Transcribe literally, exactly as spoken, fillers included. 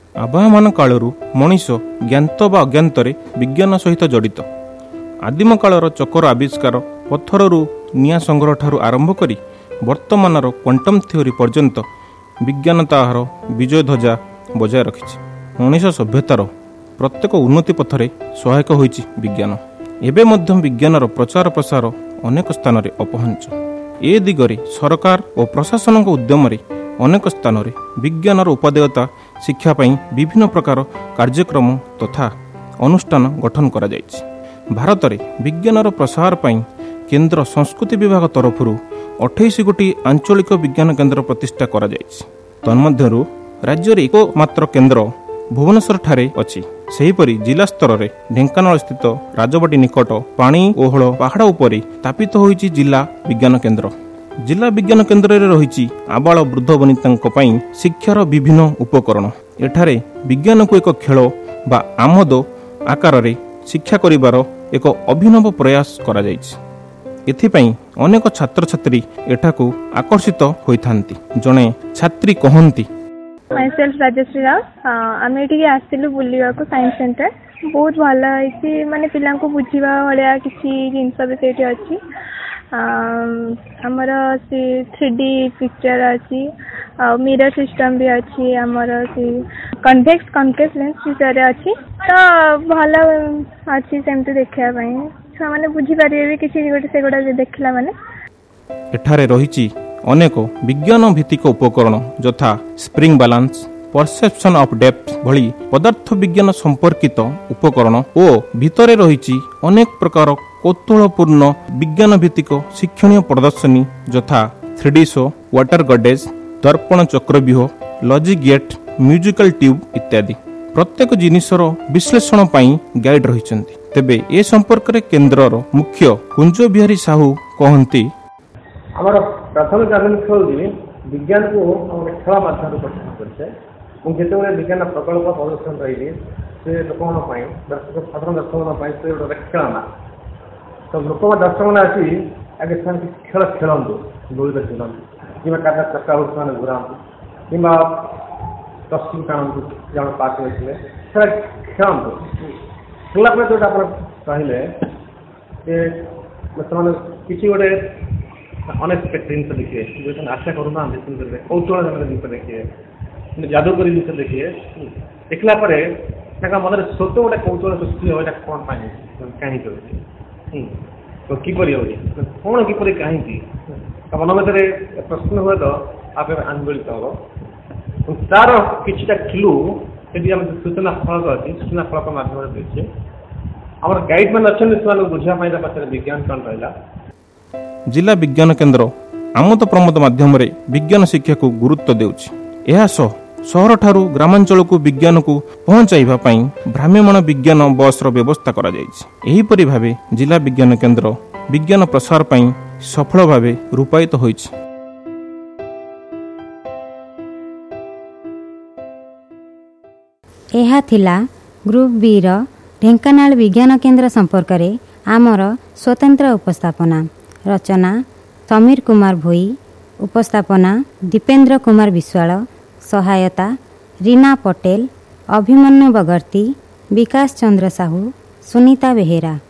ଆବାହମାନ କାଳରୁ ମଣିଷ ଜ୍ଞାତ ବା ଅଜ୍ଞାତରେ ବିଜ୍ଞାନ ସହିତ ଜଡ଼ିତ। ଆଦିମ କାଳର ଚକର ଆବିଷ୍କାର, ପଥରରୁ ନିଆଁ ସଂଗ୍ରହ ଠାରୁ ଆରମ୍ଭ କରି ବର୍ତ୍ତମାନର କ୍ୱାଣ୍ଟମ୍ ଥିଓରି ପର୍ଯ୍ୟନ୍ତ ବିଜ୍ଞାନ ତାହାର ବିଜୟ ଧ୍ୱଜା ବଜାୟ ରଖିଛି। ମଣିଷ ସଭ୍ୟତାର ପ୍ରତ୍ୟେକ ଉନ୍ନତି ପଥରେ ସହାୟକ ହୋଇଛି ବିଜ୍ଞାନ। ଏବେ ମଧ୍ୟ ବିଜ୍ଞାନର ପ୍ରଚାର ପ୍ରସାର ଅନେକ ସ୍ଥାନରେ ଅପହଞ୍ଚ। ଏ ଦିଗରେ ସରକାର ଓ ପ୍ରଶାସନଙ୍କ ଉଦ୍ୟମରେ ଅନେକ ସ୍ଥାନରେ ବିଜ୍ଞାନର ଉପାଦେୟତା ଶିକ୍ଷା ପାଇଁ ବିଭିନ୍ନ ପ୍ରକାର କାର୍ଯ୍ୟକ୍ରମ ତଥା ଅନୁଷ୍ଠାନ ଗଠନ କରାଯାଇଛି। ଭାରତରେ ବିଜ୍ଞାନର ପ୍ରସାର ପାଇଁ କେନ୍ଦ୍ର ସଂସ୍କୃତି ବିଭାଗ ତରଫରୁ ଅଠେଇଶ ଗୋଟି ଆଞ୍ଚଳିକ ବିଜ୍ଞାନ କେନ୍ଦ୍ର ପ୍ରତିଷ୍ଠା କରାଯାଇଛି। ତନ୍ମଧ୍ୟରୁ ରାଜ୍ୟରେ ଏକମାତ୍ର କେନ୍ଦ୍ର ଭୁବନେଶ୍ୱର ଠାରେ ଅଛି। ସେହିପରି ଜିଲ୍ଲା ସ୍ତରରେ ଢେଙ୍କାନାଳ ସ୍ଥିତ ରାଜବାଟୀ ନିକଟ ପାଣି ଓହଳ ପାହାଡ଼ ଉପରେ ସ୍ଥାପିତ ହୋଇଛି ଜିଲ୍ଲା ବିଜ୍ଞାନ କେନ୍ଦ୍ର। ଜିଲ୍ଲା ବିଜ୍ଞାନ କେନ୍ଦ୍ରରେ ରହିଛି ଆବାଳ ବୃଦ୍ଧ ବନିତାଙ୍କ ପାଇଁ ଶିକ୍ଷାର ବିଭିନ୍ନ ଉପକରଣ। ଏଠାରେ ବିଜ୍ଞାନକୁ ଏକ ଖେଳ ବା ଆମୋଦ ଆକାରରେ ଶିକ୍ଷା କରିବାର ଏକ ଅଭିନବ ପ୍ରୟାସ କରାଯାଇଛି। ଏଥିପାଇଁ ଅନେକ ଛାତ୍ରଛାତ୍ରୀ ଏଠାକୁ ଆକର୍ଷିତ ହୋଇଥାନ୍ତି। ଜଣେ ଛାତ୍ରୀ କହନ୍ତି, ମାଇସେଲ୍ଫ ରାଜଶ୍ରୀ ରାଓ, ଆମେ ଏଠିକି ଆସିଥିଲୁ ବୁଲିବାକୁ ସାଇନ୍ସ ସେଣ୍ଟର। ବହୁତ ଭଲ ହେଇଛି, ମାନେ ପିଲାଙ୍କୁ ବୁଝିବା ଭଳିଆ କିଛି ଜିନିଷ ବି ସେଇଠି ଅଛି। ଆମର ସେ ଥ୍ରୀ ଡି ପିକ୍ଚର ଅଛି, ଆଉ ମିରର ସିଷ୍ଟମ ବି ଅଛି। ଆମର ସେ କନଭେକ୍ସ କନକେଭ୍ ଲେନ୍ସ ବିଷୟରେ ଅଛି। ତ ଭଲ ଅଛି ସେମିତି ଦେଖିବା ପାଇଁ, ଛୁଆମାନେ ବୁଝିପାରିବେ ବି କିଛି ଗୋଟେ ସେଗୁଡ଼ା ଦେଖିଲା ମାନେ। ଏଠାରେ ରହିଛି ଅନେକ ବିଜ୍ଞାନ ଭିତ୍ତିକ ଉପକରଣ ଯଥା spring balance, perception of depth ଭଳି ପଦାର୍ଥ ବିଜ୍ଞାନ ସମ୍ପର୍କିତ ଉପକରଣ ଓ ଭିତରେ ରହିଛି ଅନେକ ପ୍ରକାର କୌତୂହଳପୂର୍ଣ୍ଣ ବିଜ୍ଞାନ ଭିତ୍ତିକ ଶିକ୍ଷଣୀୟ ପ୍ରଦର୍ଶନୀ ଯଥା three D show, water gadgets, ଦର୍ପଣ ଚକ୍ରବ୍ୟୁହ, ଲଜିକ୍ ଗେଟ୍, ମ୍ୟୁଜିକାଲ ଟ୍ୟୁବ୍ ଇତ୍ୟାଦି। ପ୍ରତ୍ୟେକ ଜିନିଷର ବିଶ୍ଳେଷଣ ପାଇଁ ଗାଇଡ୍ ରହିଛନ୍ତି। ତେବେ ଏ ସମ୍ପର୍କରେ କେନ୍ଦ୍ରର ମୁଖ୍ୟ କୁଞ୍ଜ ବିହାରୀ ସାହୁ କହନ୍ତି, ଆମର ପ୍ରାଥମିକ ଆଭିମୁଖ୍ୟ ହେଉଛି ବିଜ୍ଞାନକୁ ଆମର ଖେଳ ମାଧ୍ୟମରେ ପ୍ରଦର୍ଶନ କରିছে। ମୁଁ ଯେତେବେଳେ ବିଜ୍ଞାନ ପ୍ରକଳ୍ପ ପ୍ରଦର୍ଶନ ରହିଲି ସେ ଲୋକମାନଙ୍କ ପାଇଁ ସାଧାରଣ ଦର୍ଶକମାନଙ୍କ ପାଇଁ ସେ ଗୋଟେ ଖେଳନା। ତ ଲୋକମାନେ ଦର୍ଶକମାନେ ଆସି ଆଗେ ସେମାନେ ଖେଳ ଖେଳନ୍ତୁ, ଦୋଳିତ ଖେଳନ୍ତୁ କିମ୍ବା କାଟା ଚକା ହଉ ସେମାନେ ଘୁରାନ୍ତୁ କିମ୍ବା ରସି ଟାଣନ୍ତୁ, ଜଣ ପାସ୍ ହୋଇଥିଲେ ସେଟା ଖେଳନ୍ତୁ। ଖେଳିଲା ପରେ ଯେଉଁଟା ଆପଣ କହିଲେ ଯେ ସେମାନେ କିଛି ଗୋଟେ ଅନେକ ଜିନିଷ ଦେଖିବେ, ଯେଉଁମାନେ ଆଶା କରୁନାହାନ୍ତି ସେମିତି କୌତୁହଳଜନକ ଜିନିଷ ଦେଖିବେ, ଯାଦୁକରୀ ଜିନିଷ ଦେଖିବେ। ଦେଖିଲା ପରେ ତାଙ୍କ ମନରେ ସ୍ୱତ ଗୋଟେ କୌତୁହଳ ସୃଷ୍ଟି ହେବ, ଏଇଟା କ'ଣ ପାଇଁ କାହିଁକି ହେଉଛି, କିପରି ହେଉଛି, କ'ଣ କିପରି କାହିଁକି ମନ ଭିତରେ ପ୍ରଶ୍ନ ହୁଏ ତ ଆପେ ଆନ୍ଦୋଳିତ ହେବ। ତାର କିଛିଟା କ୍ଲୁ ସେଠି ଆମେ ସୂଚନା ଫଳକ ଅଛି, ସୂଚନା ଫଳକ ମାଧ୍ୟମରେ ଦେଇଛେ। ଆମର ଗାଇଡ୍ ମାନେ ଅଛନ୍ତି ସେମାନଙ୍କୁ ବୁଝିବା ପାଇଁ ତା ପାଖରେ ବିଜ୍ଞାନ କ'ଣ ରହିଲା। ଜିଲ୍ଲା ବିଜ୍ଞାନ କେନ୍ଦ୍ର ଆମୋଦ ପ୍ରମୋଦ ମାଧ୍ୟମରେ ବିଜ୍ଞାନ ଶିକ୍ଷାକୁ ଗୁରୁତ୍ୱ ଦେଉଛି। ଏହା ସହ ସହରଠାରୁ ଗ୍ରାମାଞ୍ଚଳକୁ ବିଜ୍ଞାନକୁ ପହଞ୍ଚାଇବା ପାଇଁ ଭ୍ରାମ୍ୟମାଣ ବିଜ୍ଞାନ ବସ୍ର ବ୍ୟବସ୍ଥା କରାଯାଇଛି। ଏହିପରି ଭାବେ ଜିଲ୍ଲା ବିଜ୍ଞାନ କେନ୍ଦ୍ର ବିଜ୍ଞାନ ପ୍ରସାର ପାଇଁ ସଫଳ ଭାବେ ରୂପାୟିତ ହୋଇଛି। ଏହା ଥିଲା ଗ୍ରୁପ୍ ବିର ଢେଙ୍କାନାଳ ବିଜ୍ଞାନ କେନ୍ଦ୍ର ସମ୍ପର୍କରେ ଆମର ସ୍ୱତନ୍ତ୍ର ଉପସ୍ଥାପନା। ରଚନା ସମୀର କୁମାର ଭୋଇ, ଉପସ୍ଥାପନା ଦୀପେନ୍ଦ୍ର କୁମାର ବିଶ୍ୱାଳ, ସହାୟତା ରୀନା ପଟେଲ, ଅଭିମନ୍ୟୁ ବଗର୍ତ୍ତୀ, ବିକାଶ ଚନ୍ଦ୍ର ସାହୁ, ସୁନିତା ବେହେରା।